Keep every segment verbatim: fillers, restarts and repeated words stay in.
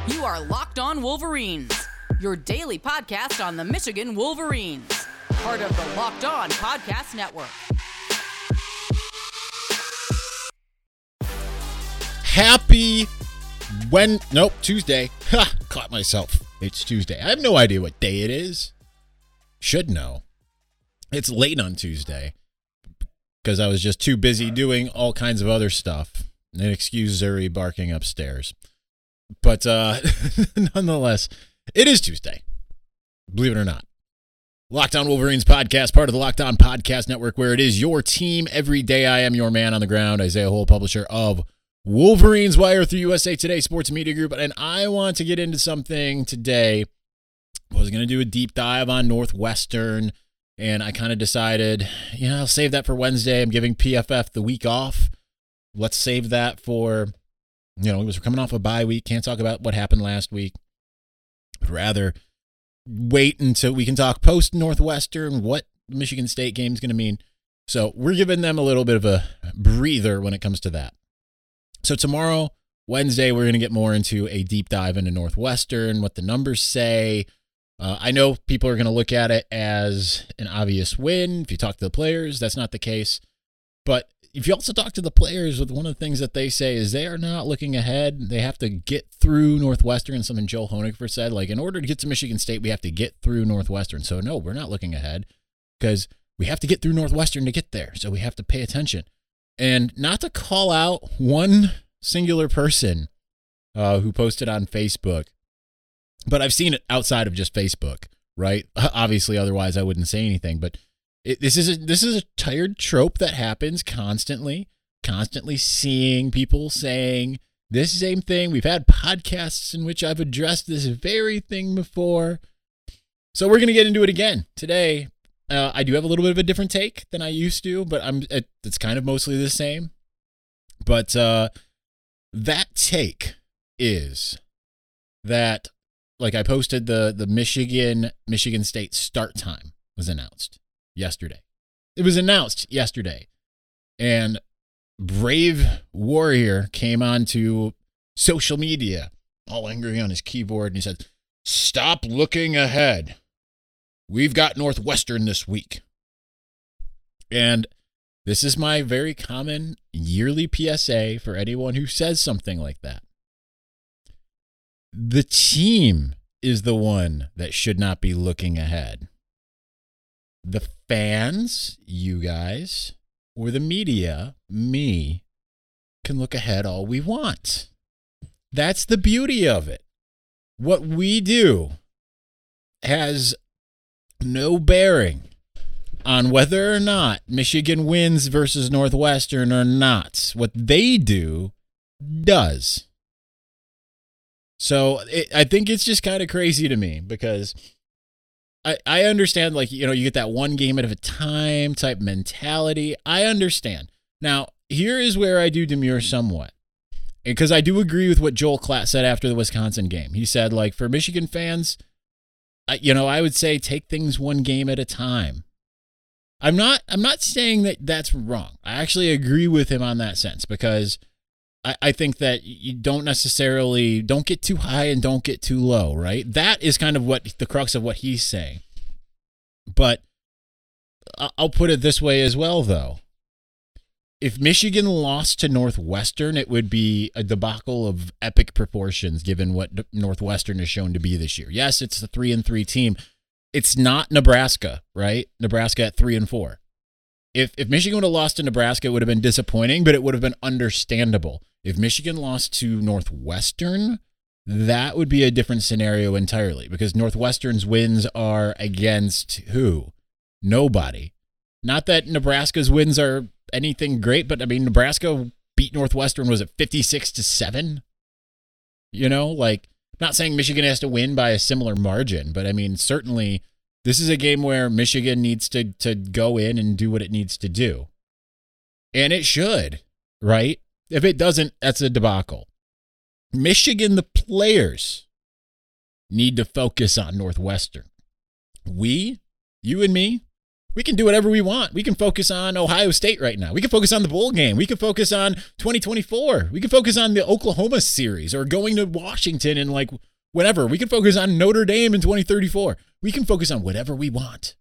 You are Locked On Wolverines, your daily podcast on the Michigan Wolverines, part of the Locked On Podcast Network. Happy when nope Tuesday. Ha! Caught myself. It's Tuesday. I have no idea what day it is. Should know. It's late on Tuesday because I was just too busy doing all kinds of other stuff. And excuse Zuri barking upstairs. But uh, nonetheless, it is Tuesday. Believe it or not. Locked On Wolverines podcast, part of the Locked On Podcast Network, where it is your team every day. I am your man on the ground, Isaiah Hole, publisher of Wolverines Wire through U S A Today Sports Media Group. And I want to get into something today. I was going to do a deep dive on Northwestern, and I kind of decided, you know, I'll save that for Wednesday. I'm giving P F F the week off. Let's save that for... You know, we're coming off a bye week. Can't talk about what happened last week. I'd rather wait until we can talk post-Northwestern, what the Michigan State game is going to mean. So we're giving them a little bit of a breather when it comes to that. So tomorrow, Wednesday, we're going to get more into a deep dive into Northwestern, what the numbers say. Uh, I know people are going to look at it as an obvious win. If you talk to the players, that's not the case. But if you also talk to the players, with one of the things that they say is they are not looking ahead. They have to get through Northwestern. Something Joel Honigfer said, like, in order to get to Michigan State, we have to get through Northwestern. So no, we're not looking ahead because we have to get through Northwestern to get there. So we have to pay attention. And not to call out one singular person uh, who posted on Facebook, but I've seen it outside of just Facebook, right? Obviously, otherwise I wouldn't say anything, but It, this is a, this is a tired trope that happens constantly, constantly seeing people saying this same thing. We've had podcasts in which I've addressed this very thing before. So we're going to get into it again today. Uh, I do have a little bit of a different take than I used to, but I'm it, it's kind of mostly the same. But uh, that take is that, like, I posted the the Michigan Michigan State start time was announced yesterday. It was announced yesterday. And Brave Warrior came onto social media, all angry on his keyboard, and he said, "Stop looking ahead. We've got Northwestern this week." And this is my very common yearly P S A for anyone who says something like that. The team is the one that should not be looking ahead. The fans, you guys, or the media, me, can look ahead all we want. That's the beauty of it. What we do has no bearing on whether or not Michigan wins versus Northwestern or not. What they do does. So it, I think it's just kind of crazy to me because I, I understand, like, you know, you get that one game at a time type mentality. I understand. Now, here is where I do demur somewhat. Because I do agree with what Joel Klatt said after the Wisconsin game. He said, like, for Michigan fans, I, you know, I would say take things one game at a time. I'm not I'm not saying that that's wrong. I actually agree with him on that sense because I, I think that you don't necessarily, don't get too high and don't get too low, right? That is kind of what the crux of what he's saying. But I'll put it this way as well, though. If Michigan lost to Northwestern, it would be a debacle of epic proportions given what Northwestern is shown to be this year. Yes, it's a three and three team. It's not Nebraska, right? Nebraska at three and four. If if Michigan would have lost to Nebraska, it would have been disappointing, but it would have been understandable. If Michigan lost to Northwestern, that would be a different scenario entirely because Northwestern's wins are against who? Nobody. Not that Nebraska's wins are anything great, but I mean, Nebraska beat Northwestern, was it fifty-six to seven? You know, like, I'm not saying Michigan has to win by a similar margin, but I mean, certainly this is a game where Michigan needs to, to go in and do what it needs to do. And it should, right? If it doesn't, that's a debacle. Michigan, the players, need to focus on Northwestern. We, you and me, We can do whatever we want. We can focus on Ohio State right now. We can focus on the bowl game. We can focus on twenty twenty-four. We can focus on the Oklahoma series or going to Washington and like whatever. We can focus on Notre Dame in twenty thirty-four. We can focus on whatever we want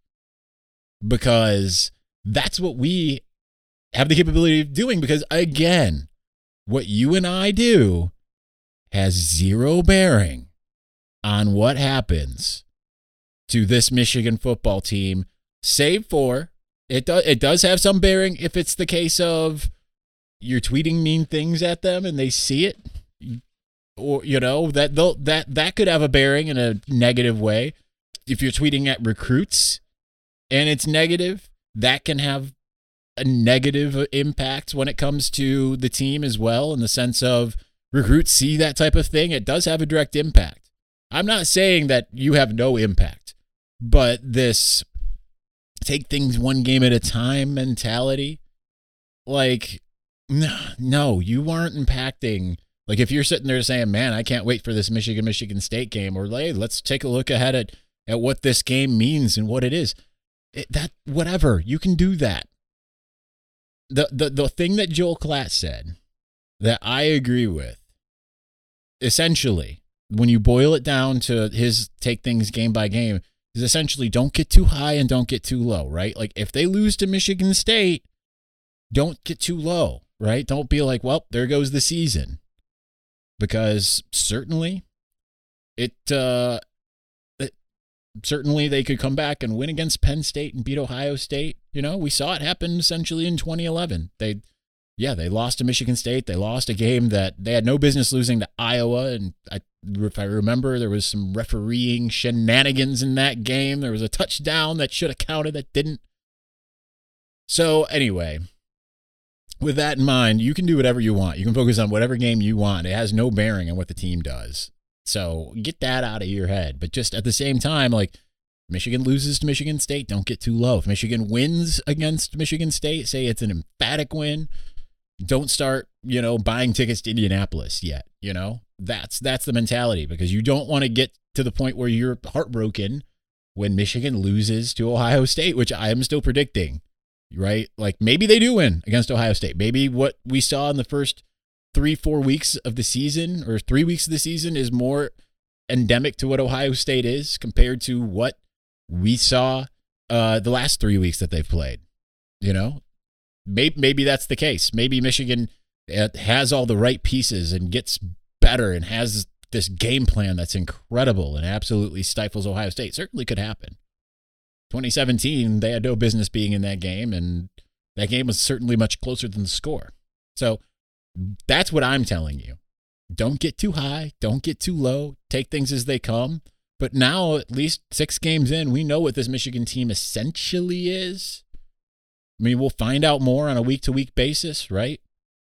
because that's what we have the capability of doing. Because again, what you and I do has zero bearing on what happens to this Michigan football team. Save for, it does, it does have some bearing if it's the case of you're tweeting mean things at them and they see it. Or, you know, that that that could have a bearing in a negative way. If you're tweeting at recruits and it's negative, that can have a negative impact when it comes to the team as well, in the sense of recruits see that type of thing. It does have a direct impact. I'm not saying that you have no impact, but this take things one game at a time mentality, like, no, no, you aren't impacting. Like, if you're sitting there saying, man, I can't wait for this Michigan, Michigan State game, or hey, let's take a look ahead at, at what this game means and what it is, it, that, whatever, you can do that. The, the, the thing that Joel Klatt said that I agree with, essentially, when you boil it down to his take things game by game, is essentially don't get too high and don't get too low, right? Like if they lose to Michigan State, don't get too low, right? Don't be like, well, there goes the season. Because certainly it, uh, it certainly they could come back and win against Penn State and beat Ohio State. You know, we saw it happen essentially in twenty eleven. They Yeah, they lost to Michigan State. They lost a game that they had no business losing to Iowa. And I, if I remember, there was some refereeing shenanigans in that game. There was a touchdown that should have counted that didn't. So anyway, with that in mind, you can do whatever you want. You can focus on whatever game you want. It has no bearing on what the team does. So get that out of your head. But just at the same time, like, Michigan loses to Michigan State, don't get too low. If Michigan wins against Michigan State, say it's an emphatic win, don't start, you know, buying tickets to Indianapolis yet. You know, that's that's the mentality, because you don't want to get to the point where you're heartbroken when Michigan loses to Ohio State, which I am still predicting, right? Like maybe they do win against Ohio State. Maybe what we saw in the first three, four weeks of the season or three weeks of the season is more endemic to what Ohio State is compared to what we saw uh, the last three weeks that they've played. You know, maybe, maybe that's the case. Maybe Michigan has all the right pieces and gets better and has this game plan that's incredible and absolutely stifles Ohio State. Certainly could happen. twenty seventeen, they had no business being in that game, and that game was certainly much closer than the score. So that's what I'm telling you. Don't get too high. Don't get too low. Take things as they come. But now, at least six games in, we know what this Michigan team essentially is. I mean, we'll find out more on a week-to-week basis, right?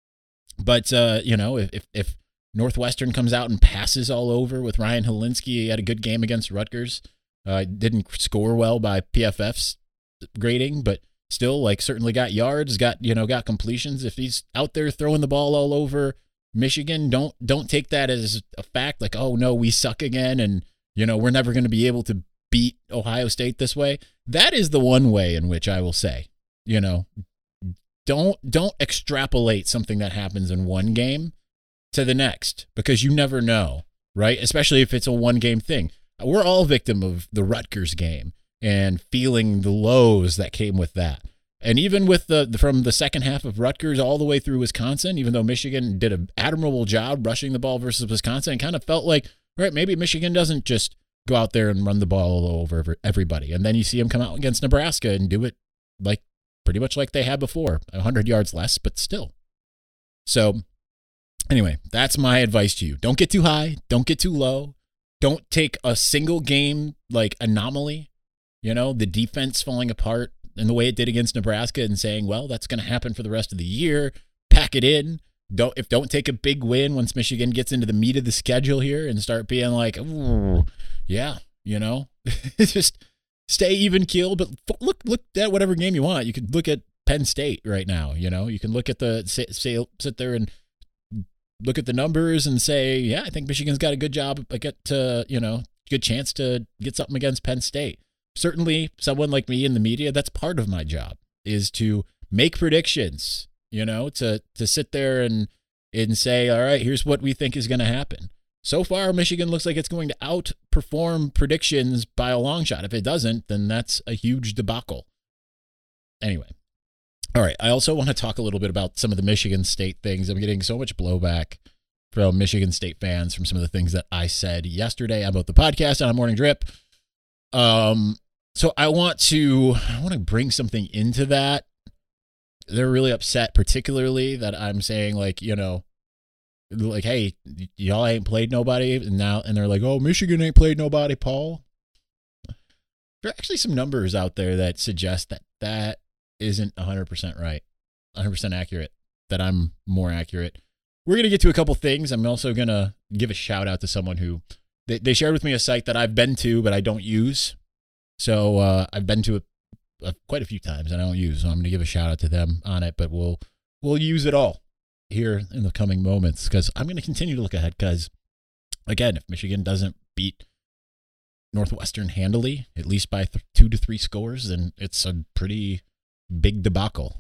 But, uh, you know, if, if Northwestern comes out and passes all over with Ryan Helinski, he had a good game against Rutgers. Uh, didn't score well by P F F's grading, but still, like, certainly got yards, got, you know, got completions. If he's out there throwing the ball all over Michigan, don't don't take that as a fact, like, oh, no, we suck again, and, you know, we're never going to be able to beat Ohio State this way. That is the one way in which I will say, you know, don't don't extrapolate something that happens in one game to the next, because you never know, right? Especially if it's a one-game thing. We're all victim of the Rutgers game and feeling the lows that came with that. And even with the, the from the second half of Rutgers all the way through Wisconsin, even though Michigan did an admirable job rushing the ball versus Wisconsin, it kind of felt like, right, maybe Michigan doesn't just go out there and run the ball all over everybody. And then you see them come out against Nebraska and do it like pretty much like they had before, one hundred yards less, but still. So anyway, that's my advice to you. Don't get too high. Don't get too low. Don't take a single game like anomaly, you know, the defense falling apart in the way it did against Nebraska and saying, well, that's going to happen for the rest of the year. Pack it in. Don't if don't take a big win once Michigan gets into the meat of the schedule here and start being like, ooh, yeah, you know, just stay even keel. But look look at whatever game you want. You could look at Penn State right now. You know, you can look at the say, say sit there and look at the numbers and say, yeah, I think Michigan's got a good job, get to, you know, good chance to get something against Penn State. certainly someone like me in the media, that's part of my job, is to make predictions, you know, to to sit there and and say, all right, here's what we think is going to happen. So far, Michigan looks like it's going to outperform predictions by a long shot. If it doesn't, then that's a huge debacle. Anyway. All right. I also want to talk a little bit about some of the Michigan State things. I'm getting so much blowback from Michigan State fans from some of the things that I said yesterday about the podcast on Morning Drip. Um, so I want to I want to bring something into that. They're really upset, particularly that I'm saying, like, you know, like, hey, y'all ain't played nobody, and now and they're like, oh, Michigan ain't played nobody, Paul. There are actually some numbers out there that suggest that that isn't one hundred percent right, one hundred percent accurate, that I'm more accurate. We're going to get to a couple things. I'm also going to give a shout out to someone who, they, they shared with me a site that I've been to, but I don't use. So uh, I've been to it uh, quite a few times and I don't use. So I'm going to give a shout out to them on it, but we'll, we'll use it all here in the coming moments, because I'm going to continue to look ahead, because, again, if Michigan doesn't beat Northwestern handily, at least by th- two to three scores, then it's a pretty big debacle.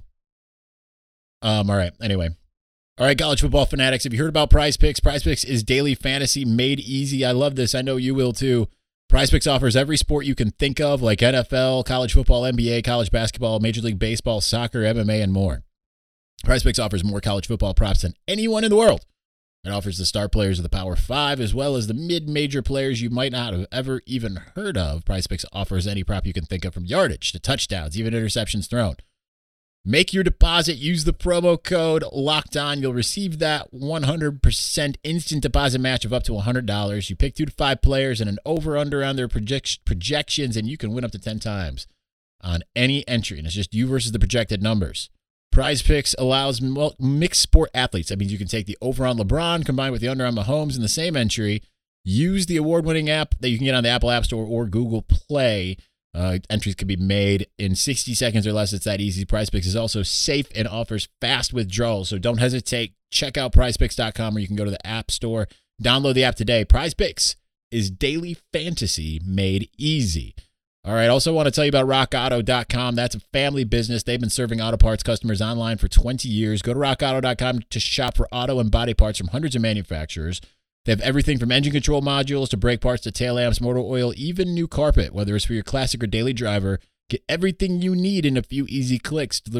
Um. All right. Anyway. All right, college football fanatics. Have you heard about Prize Picks? Prize Picks is daily fantasy made easy. I love this. I know you will too. Prize Picks offers every sport you can think of, like N F L, college football, N B A, college basketball, Major League Baseball, soccer, M M A, and more. Prize Picks offers more college football props than anyone in the world. It offers the star players of the Power Five, as well as the mid-major players you might not have ever even heard of. Prize Picks offers any prop you can think of, from yardage to touchdowns, even interceptions thrown. Make your deposit. Use the promo code LOCKEDON. You'll receive that one hundred percent instant deposit match of up to one hundred dollars. You pick two to five players and an over-under on their project- projections, and you can win up to ten times on any entry. And it's just you versus the projected numbers. Prize Picks allows mixed sport athletes. That means you can take the over on LeBron combined with the under on Mahomes in the same entry. Use the award-winning app that you can get on the Apple App Store or Google Play. Uh, entries can be made in sixty seconds or less. It's that easy. Prize Picks is also safe and offers fast withdrawals, so don't hesitate. Check out prize picks dot com, or you can go to the App Store. Download the app today. Prize Picks is daily fantasy made easy. All right, also want to tell you about rock auto dot com. That's a family business. They've been serving auto parts customers online for twenty years. Go to rock auto dot com to shop for auto and body parts from hundreds of manufacturers. They have everything from engine control modules to brake parts to tail lamps, motor oil, even new carpet. Whether it's for your classic or daily driver, get everything you need in a few easy clicks to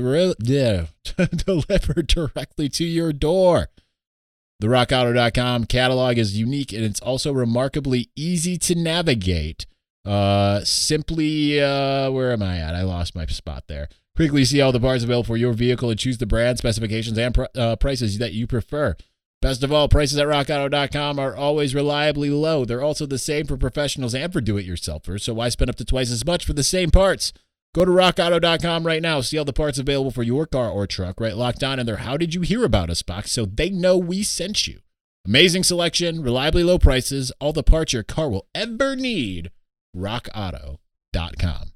deliver directly to your door. The rock auto dot com catalog is unique, and it's also remarkably easy to navigate. Uh, simply, uh, where am I at? I lost my spot there. Quickly see all the parts available for your vehicle and choose the brand, specifications, and pr- uh, prices that you prefer. Best of all, prices at rock auto dot com are always reliably low. They're also the same for professionals and for do-it-yourselfers, so why spend up to twice as much for the same parts? Go to rock auto dot com right now. See all the parts available for your car or truck, right? Locked on in their How Did You Hear About Us box, so they know we sent you. Amazing selection, reliably low prices, all the parts your car will ever need. rock auto dot com.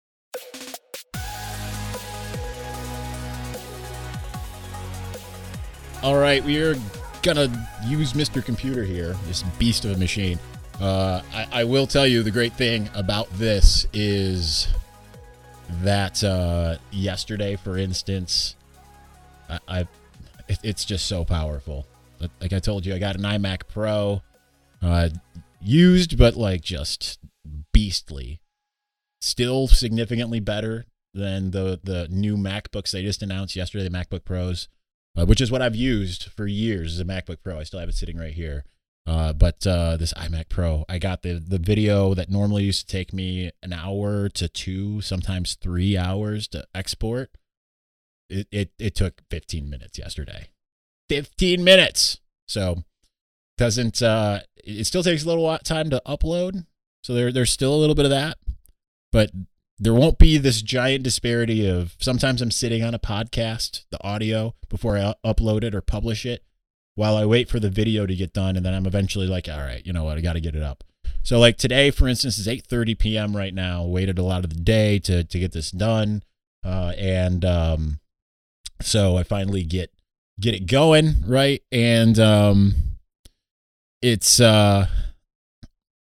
All right, we are gonna use Mister Computer here, this beast of a machine. Uh, I, I will tell you the great thing about this is that uh, yesterday, for instance, I, I it, it's just so powerful. Like I told you, I got an iMac Pro, uh, used, but like just beastly. Still significantly better than the the new MacBooks they just announced yesterday, the MacBook Pros. Uh, which is what I've used for years as a MacBook Pro. I still have it sitting right here. Uh, but uh, this iMac Pro, I got the, the video that normally used to take me an hour to two, sometimes three hours to export. It it, it took fifteen minutes yesterday. fifteen minutes! So doesn't uh, it still takes a little time to upload. So there there's still a little bit of that. But there won't be this giant disparity of sometimes I'm sitting on a podcast, the audio, before I upload it or publish it, while I wait for the video to get done, and then I'm eventually like, all right, you know what, I got to get it up. So like today, for instance, it's eight thirty p.m. right now. Waited a lot of the day to to get this done, uh, and um, so I finally get get it going, right? And um, it's uh,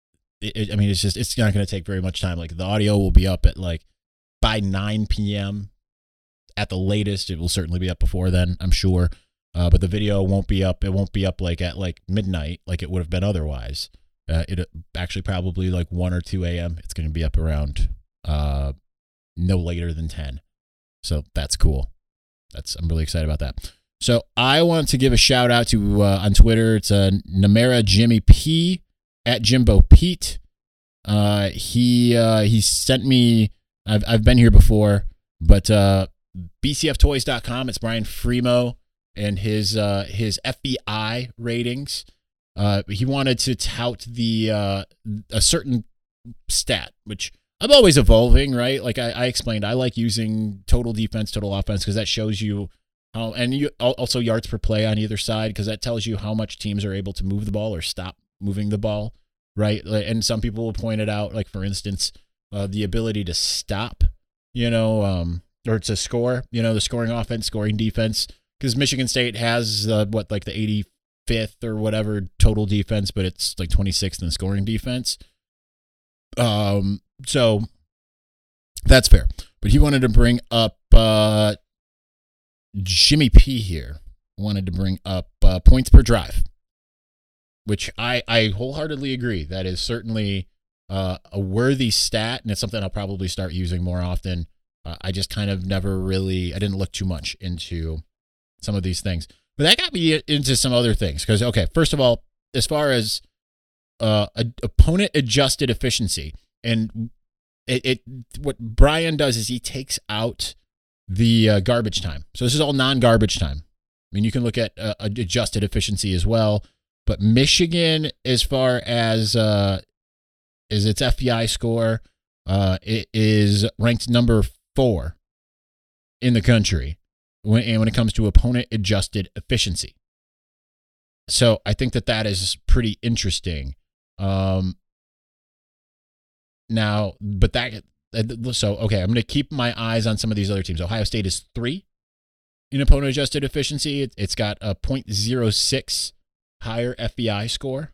it, it, I mean, it's just it's not going to take very much time. Like the audio will be up at like by nine p.m. at the latest. It will certainly be up before then, I'm sure. Uh, but the video won't be up. It won't be up like at like midnight, like it would have been otherwise. Uh, it actually probably like one or two a.m. It's going to be up around uh, no later than ten. So that's cool. That's I'm really excited about that. So I want to give a shout out to uh, on Twitter. It's uh, Namera Jimmy P at Jimbo Pete. Uh, he uh, he sent me. I've I've been here before, but uh, B C F toys dot com. It's Brian Fremo and his uh, his F B I ratings. Uh, he wanted to tout the uh, a certain stat, which I'm always evolving, right? Like I, I explained, I like using total defense, total offense, because that shows you how, and you also yards per play on either side, because that tells you how much teams are able to move the ball or stop moving the ball, right? And some people will point it out, like for instance, uh, the ability to stop, you know, um, or to score, you know, the scoring offense, scoring defense. Because Michigan State has uh, what, like the eighty-fifth or whatever total defense, but it's like twenty-sixth in scoring defense. Um, so that's fair. But he wanted to bring up uh, Jimmy P here. Wanted to bring up uh, points per drive, which I, I wholeheartedly agree. That is certainly uh, a worthy stat, and it's something I'll probably start using more often. Uh, I just kind of never really, I didn't look too much into some of these things. But that got me into some other things. Because, okay, first of all, as far as uh, a, opponent adjusted efficiency, and it, it what Brian does is he takes out the uh, garbage time. So this is all non-garbage time. I mean, you can look at uh, adjusted efficiency as well. But Michigan, as far as uh, is its F B I score, uh, it is ranked number four in the country. When, and when it comes to opponent adjusted efficiency. So I think that that is pretty interesting. Um, now, but that, so, okay, I'm going to keep my eyes on some of these other teams. Ohio State is three in opponent adjusted efficiency. It, it's got a point zero six higher F B I score.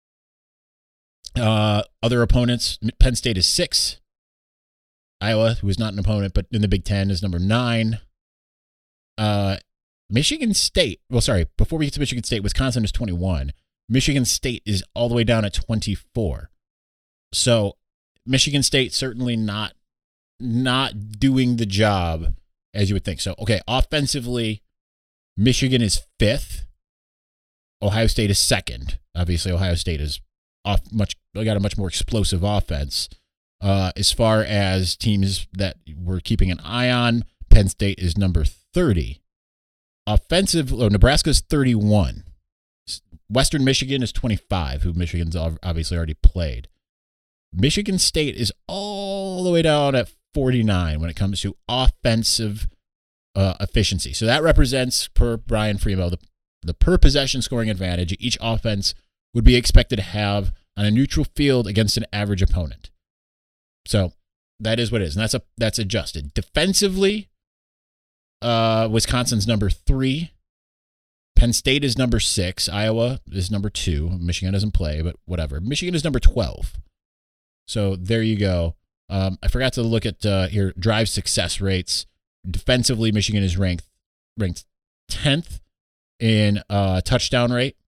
Uh, other opponents, Penn State is six. Iowa, who is not an opponent, but in the Big Ten, is number nine. Uh, Michigan State, well, sorry, before we get to Michigan State, Wisconsin is twenty-one. Michigan State is all the way down at twenty-four. So Michigan State certainly not not doing the job as you would think. So, okay, offensively, Michigan is fifth. Ohio State is second. Obviously, Ohio State is off much got a much more explosive offense. Uh, as far as teams that we're keeping an eye on, Penn State is number thirty. Offensive, oh, Nebraska's thirty-one. Western Michigan is twenty-five, who Michigan's obviously already played. Michigan State is all the way down at forty-nine when it comes to offensive uh, efficiency. So that represents, per Brian Fremo, the, the per possession scoring advantage each offense would be expected to have on a neutral field against an average opponent. So that is what it is, and that's a that's adjusted. Defensively, uh, Wisconsin's number three. Penn State is number six. Iowa is number two. Michigan doesn't play, but whatever. Michigan is number twelve. So there you go. Um, I forgot to look at uh, here drive success rates. Defensively, Michigan is ranked ranked tenth in uh, touchdown rate,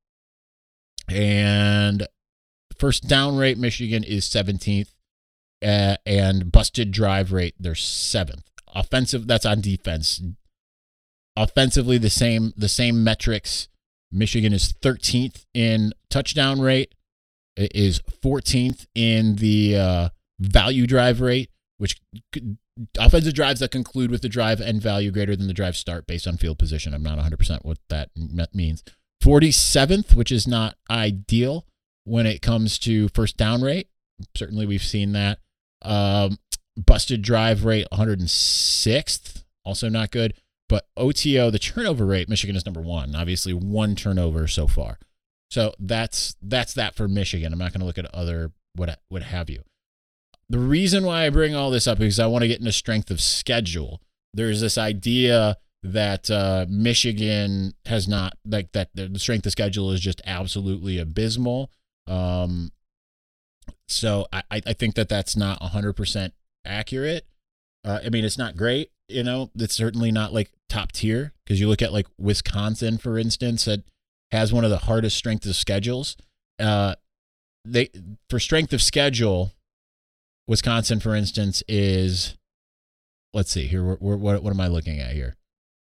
and first down rate, Michigan is seventeenth. Uh, and busted drive rate, they're seventh. Offensive, that's on defense. Offensively, the same the same metrics. Michigan is thirteenth in touchdown rate. It is fourteenth in the uh, value drive rate, which offensive drives that conclude with the drive end value greater than the drive start based on field position. I'm not one hundred percent what that means. forty-seventh, which is not ideal when it comes to first down rate. Certainly, we've seen that. Um, busted drive rate, one hundred sixth, also not good. But O T O, the turnover rate, Michigan is number one. Obviously, one turnover so far. So that's that's that for Michigan. I'm not going to look at other what what have you. The reason why I bring all this up is I want to get into strength of schedule. There's this idea that uh, Michigan has not, like that the strength of schedule is just absolutely abysmal. Um, So I, I think that that's not one hundred percent accurate. Uh, I mean, it's not great, you know, it's certainly not like top tier, because you look at like Wisconsin, for instance, that has one of the hardest strength of schedules. Uh, they for strength of schedule, Wisconsin, for instance, is, let's see here. What, what, what am I looking at here?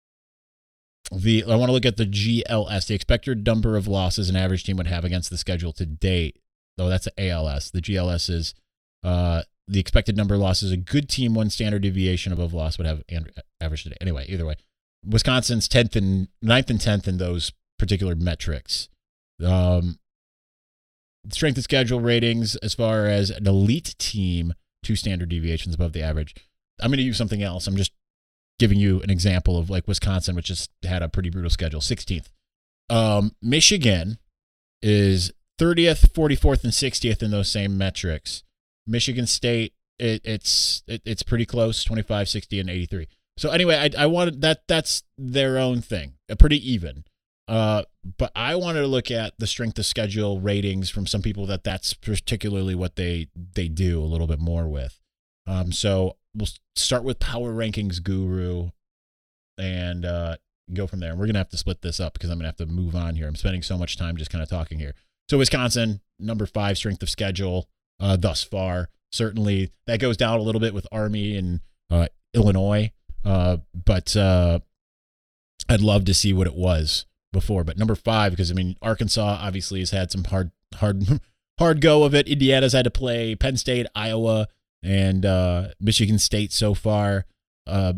The I want to look at the G L S, the expected number of losses an average team would have against the schedule to date. Though that's the A L S. The G L S is uh, the expected number of losses a good team one standard deviation above loss would have average today. Anyway, either way, Wisconsin's tenth and ninth and tenth in those particular metrics. Um, strength of schedule ratings as far as an elite team, two standard deviations above the average. I'm going to use something else. I'm just giving you an example of like Wisconsin, which just had a pretty brutal schedule. sixteenth. Um, Michigan is thirtieth, forty-fourth, and sixtieth in those same metrics. Michigan State, it, it's it, it's pretty close, twenty-five, sixty, and eighty-three. So anyway, I I wanted that that's their own thing, pretty even. Uh, but I wanted to look at the strength of schedule ratings from some people that that's particularly what they they do a little bit more with. Um, so we'll start with Power Rankings Guru and uh, go from there. And we're gonna have to split this up because I'm gonna have to move on here. I'm spending so much time just kind of talking here. So Wisconsin, number five strength of schedule uh, thus far. Certainly that goes down a little bit with Army and uh, Illinois, uh, but uh, I'd love to see what it was before. But number five, because I mean Arkansas obviously has had some hard, hard, hard go of it. Indiana's had to play Penn State, Iowa, and uh, Michigan State so far. Uh,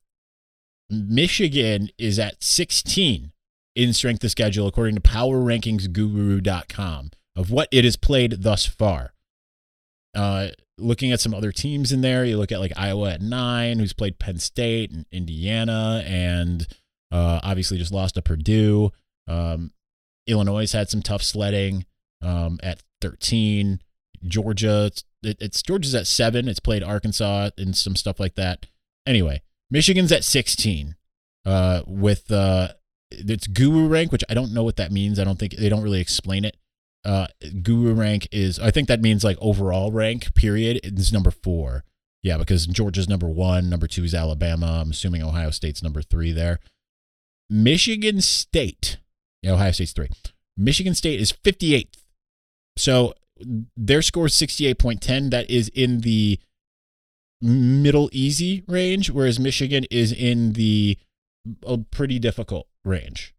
Michigan is at sixteen in strength of schedule, according to power rankings guru dot com, of what it has played thus far. Uh, looking at some other teams in there, you look at like Iowa at nine, who's played Penn State and Indiana, and uh, obviously just lost to Purdue. Um, Illinois had some tough sledding um, at thirteen. Georgia, it's, it, it's Georgia's at seven. It's played Arkansas and some stuff like that. Anyway, Michigan's at sixteen uh, with uh, its Guru rank, which I don't know what that means. I don't think they don't really explain it. Uh, Guru rank is, I think that means like overall rank, period. It's number four. Yeah, because Georgia's number one. Number two is Alabama. I'm assuming Ohio State's number three there. Michigan State, yeah, Ohio State's three. Michigan State is fifty-eighth. So their score is sixty-eight point one zero. That is in the middle easy range, whereas Michigan is in the a pretty difficult range.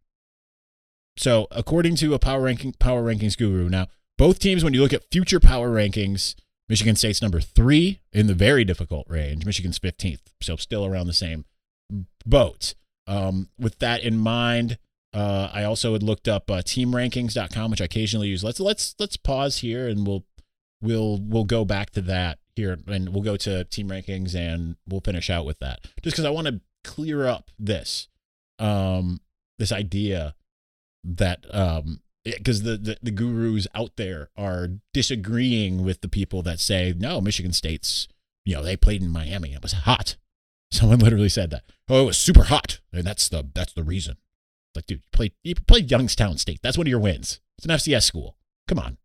So according to a power ranking power rankings guru, now both teams, when you look at future power rankings, Michigan State's number three in the very difficult range. Michigan's fifteenth, so still around the same boat. Um, with that in mind, uh, I also had looked up uh, team rankings dot com, which I occasionally use. Let's let's let's pause here and we'll we'll we'll go back to that here, and we'll go to team rankings and we'll finish out with that. Just because I want to clear up this um, this idea that um, because the, the the gurus out there are disagreeing with the people that say no, Michigan State's, you know, they played in Miami, it was hot. Someone literally said that. Oh, it was super hot, and that's the that's the reason. Like, dude, you played you played Youngstown State. That's one of your wins. It's an F C S school. Come on.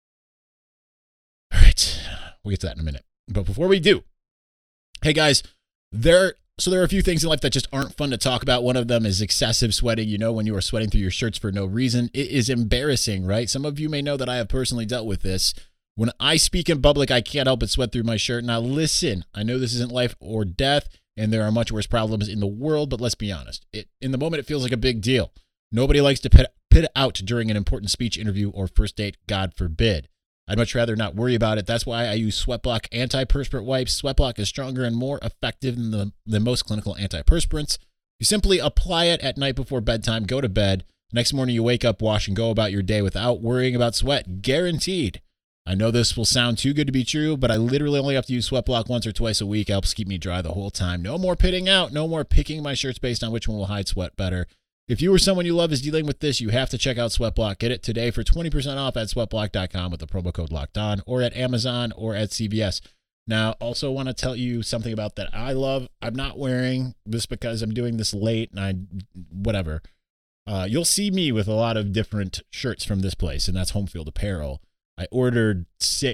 All right, we'll get to that in a minute. But before we do, hey guys, there. So there are a few things in life that just aren't fun to talk about. One of them is excessive sweating. You know, when you are sweating through your shirts for no reason, it is embarrassing, right? Some of you may know that I have personally dealt with this. When I speak in public, I can't help but sweat through my shirt. Now listen, I know this isn't life or death, and there are much worse problems in the world, but let's be honest. It, in the moment, it feels like a big deal. Nobody likes to pit, pit out during an important speech, interview, or first date, God forbid. I'd much rather not worry about it. That's why I use Sweatblock antiperspirant wipes. Sweatblock is stronger and more effective than, the, than most clinical antiperspirants. You simply apply it at night before bedtime, go to bed. Next morning, you wake up, wash, and go about your day without worrying about sweat. Guaranteed. I know this will sound too good to be true, but I literally only have to use Sweatblock once or twice a week. It helps keep me dry the whole time. No more pitting out. No more picking my shirts based on which one will hide sweat better. If you or someone you love is dealing with this, you have to check out Sweatblock. Get it today for twenty percent off at sweatblock dot com with the promo code LOCKEDON, or at Amazon or at C V S. Now, also want to tell you something about that I love. I'm not wearing this because I'm doing this late and I, whatever. Uh, you'll see me with a lot of different shirts from this place, and that's Home Field Apparel. I ordered six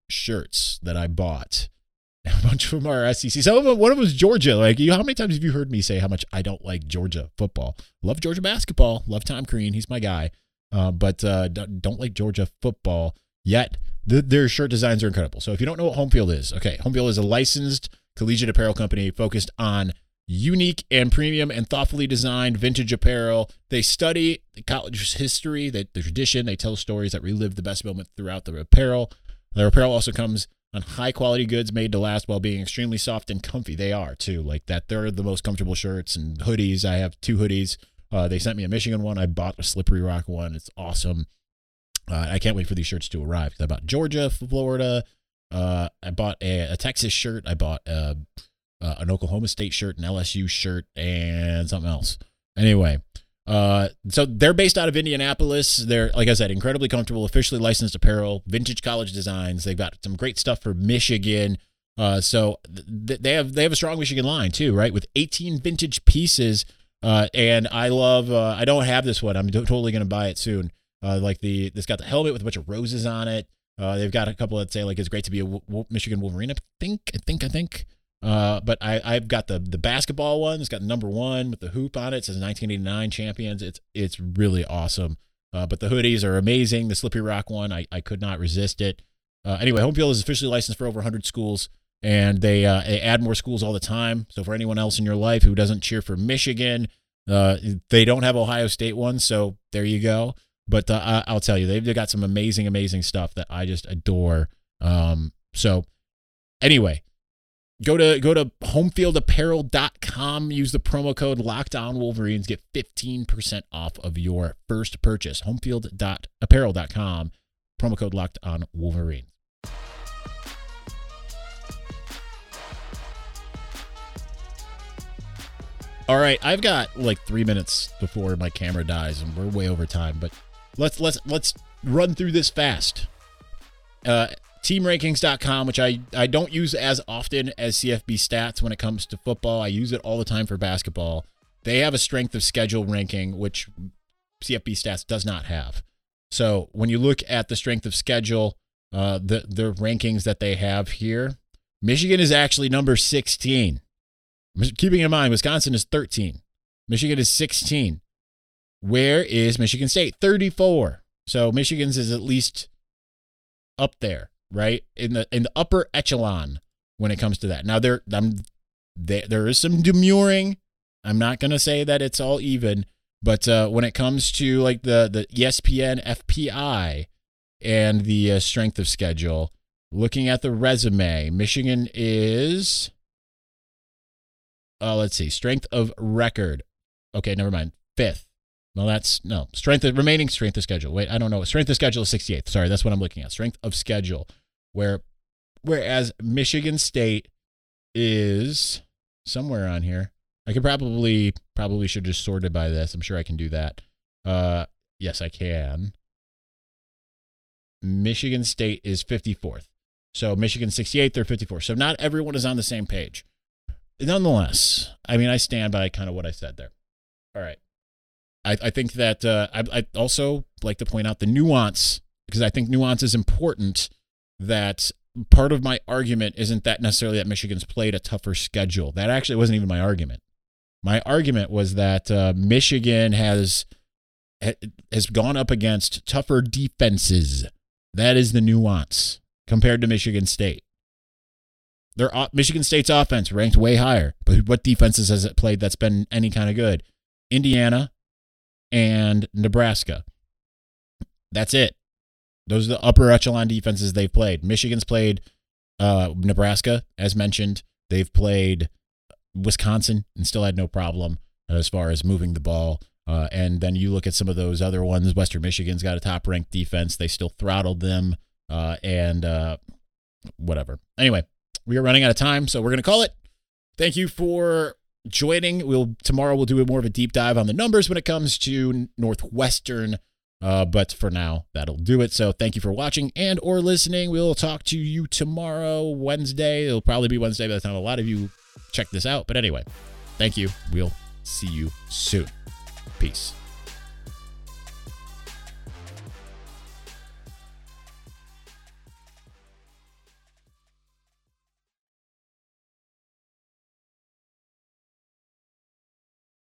shirts that I bought. A bunch of them are S E C. Some of them, one of them was Georgia. Like, you know, how many times have you heard me say how much I don't like Georgia football? Love Georgia basketball. Love Tom Crean. He's my guy. Uh, but uh, don't like Georgia football yet. The, their shirt designs are incredible. So if you don't know what Home Field is, okay, Home Field is a licensed collegiate apparel company focused on unique and premium and thoughtfully designed vintage apparel. They study the college history, the, the tradition. They tell stories that relive the best moments throughout the apparel. Their apparel also comes on high-quality goods made to last while being extremely soft and comfy. They are, too. Like that, they're the most comfortable shirts and hoodies. I have two hoodies. Uh, they sent me a Michigan one. I bought a Slippery Rock one. It's awesome. Uh, I can't wait for these shirts to arrive. I bought Georgia, Florida. Uh, I bought a, a Texas shirt. I bought a, uh, an Oklahoma State shirt, an L S U shirt, and something else. Anyway, uh, so they're based out of Indianapolis. They're, like I said, incredibly comfortable, officially licensed apparel, vintage college designs. They've got some great stuff for Michigan. Uh, so th- they have they have a strong Michigan line too, right? With eighteen vintage pieces. Uh, and I love. Uh, I don't have this one. I'm t- totally gonna buy it soon. Uh, like the it's got the helmet with a bunch of roses on it. Uh, they've got a couple that say like it's great to be a w- w- Michigan Wolverine. I think. I think. I think. Uh, but I, I've got the the basketball one. It's got number one with the hoop on it. It says nineteen eighty-nine champions. It's it's really awesome. Uh, but the hoodies are amazing. The Slippery Rock one, I, I could not resist it. Uh, anyway, Home Field is officially licensed for over one hundred schools, and they, uh, they add more schools all the time. So for anyone else in your life who doesn't cheer for Michigan, uh, they don't have Ohio State ones. So there you go. But uh, I'll tell you, they've, they've got some amazing, amazing stuff that I just adore. Um, so anyway. Go to go to home field apparel dot com. Use the promo code LOCKEDONWolverines. Get fifteen percent off of your first purchase. home field apparel dot com. Promo code LOCKEDONWolverines. All right, I've got like three minutes before my camera dies, and we're way over time. But let's let's let's run through this fast. Uh. team rankings dot com, which I, I don't use as often as C F B Stats when it comes to football. I use it all the time for basketball. They have a strength of schedule ranking, which C F B Stats does not have. So when you look at the strength of schedule, uh, the, the rankings that they have here, Michigan is actually number sixteen. Keeping in mind, Wisconsin is thirteen. Michigan is sixteen. Where is Michigan State? thirty-four. So Michigan's is at least up there. Right in the in the upper echelon when it comes to that. Now there, I'm, there, there is some demurring. I'm not gonna say that it's all even, but uh, when it comes to like the the E S P N F P I and the uh, strength of schedule, looking at the resume, Michigan is. Uh, let's see, strength of record. Okay, never mind. Fifth. Well, that's no strength of remaining strength of schedule. Wait, I don't know. Strength of schedule is sixty-eighth. Sorry, that's what I'm looking at. Strength of schedule, where whereas Michigan State is somewhere on here. I could probably probably should just sort it by this. I'm sure I can do that. Uh, yes, I can. Michigan State is fifty-fourth. So Michigan sixty-eighth, they're fifty-fourth. So not everyone is on the same page. Nonetheless, I mean, I stand by kind of what I said there. All right. I, I think that uh, I, I also like to point out the nuance, because I think nuance is important, that part of my argument isn't that necessarily that Michigan's played a tougher schedule. That actually wasn't even my argument. My argument was that uh, Michigan has has gone up against tougher defenses. That is the nuance compared to Michigan State. Their Michigan State's offense ranked way higher, but what defenses has it played that's been any kind of good? Indiana and Nebraska. That's it. Those are the upper echelon defenses they've played. Michigan's played uh, Nebraska, as mentioned. They've played Wisconsin and still had no problem as far as moving the ball. Uh, and then you look at some of those other ones. Western Michigan's got a top-ranked defense. They still throttled them uh, and uh, whatever. Anyway, we are running out of time, so we're going to call it. Thank you for joining. We'll tomorrow we'll do more of a deep dive on the numbers when it comes to Northwestern. Uh, but for now, that'll do it. So thank you for watching and or listening. We'll talk to you tomorrow, Wednesday. It'll probably be Wednesday by the time a lot of you check this out. But anyway, thank you. We'll see you soon. Peace.